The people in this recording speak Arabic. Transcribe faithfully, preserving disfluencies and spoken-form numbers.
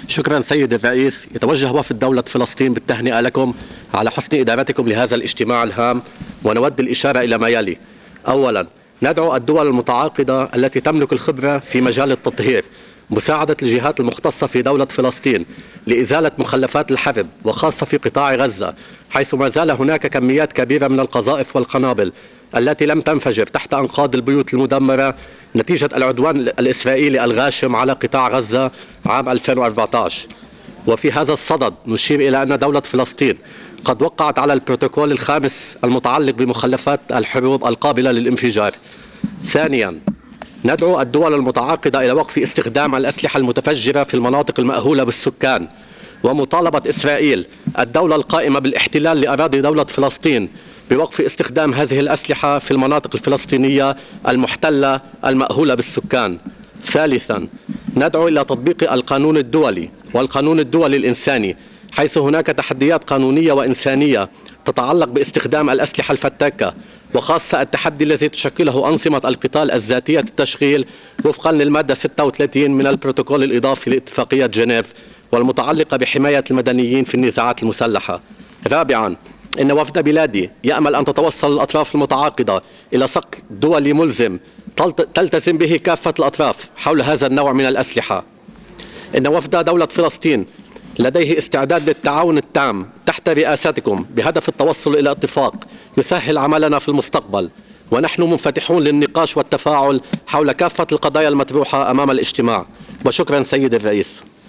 شكرا سيد الرئيس. يتوجه وفد دولة فلسطين بالتهنئة لكم على حسن إدارتكم لهذا الاجتماع الهام، ونود الإشارة إلى ما يلي. أولا، ندعو الدول المتعاقدة التي تملك الخبرة في مجال التطهير مساعدة الجهات المختصة في دولة فلسطين لإزالة مخلفات الحرب، وخاصة في قطاع غزة، حيث ما زال هناك كميات كبيرة من القذائف والقنابل التي لم تنفجر تحت أنقاض البيوت المدمرة نتيجة العدوان الإسرائيلي الغاشم على قطاع غزة عام ألفين وأربعة عشر. وفي هذا الصدد نشير إلى أن دولة فلسطين قد وقعت على البروتوكول الخامس المتعلق بمخلفات الحروب القابلة للانفجار. ثانيا، ندعو الدول المتعاقدة إلى وقف استخدام الأسلحة المتفجرة في المناطق المأهولة بالسكان، ومطالبة إسرائيل الدولة القائمة بالاحتلال لأراضي دولة فلسطين بوقف استخدام هذه الأسلحة في المناطق الفلسطينية المحتلة المأهولة بالسكان. ثالثا، ندعو إلى تطبيق القانون الدولي والقانون الدولي الإنساني، حيث هناك تحديات قانونية وإنسانية تتعلق باستخدام الأسلحة الفتاكة، وخاصة التحدي الذي تشكله أنظمة القتال الذاتية التشغيل وفقا للمادة ستة وثلاثين من البروتوكول الإضافي لاتفاقية جنيف والمتعلقة بحماية المدنيين في النزاعات المسلحة. رابعا، إن وفد بلادي يأمل أن تتوصل الأطراف المتعاقدة إلى صك دولي ملزم تلتزم به كافة الأطراف حول هذا النوع من الأسلحة. إن وفد دولة فلسطين لديه استعداد للتعاون التام تحت رئاستكم بهدف التوصل إلى اتفاق يسهل عملنا في المستقبل، ونحن منفتحون للنقاش والتفاعل حول كافة القضايا المطروحة أمام الاجتماع. وشكرا سيد الرئيس.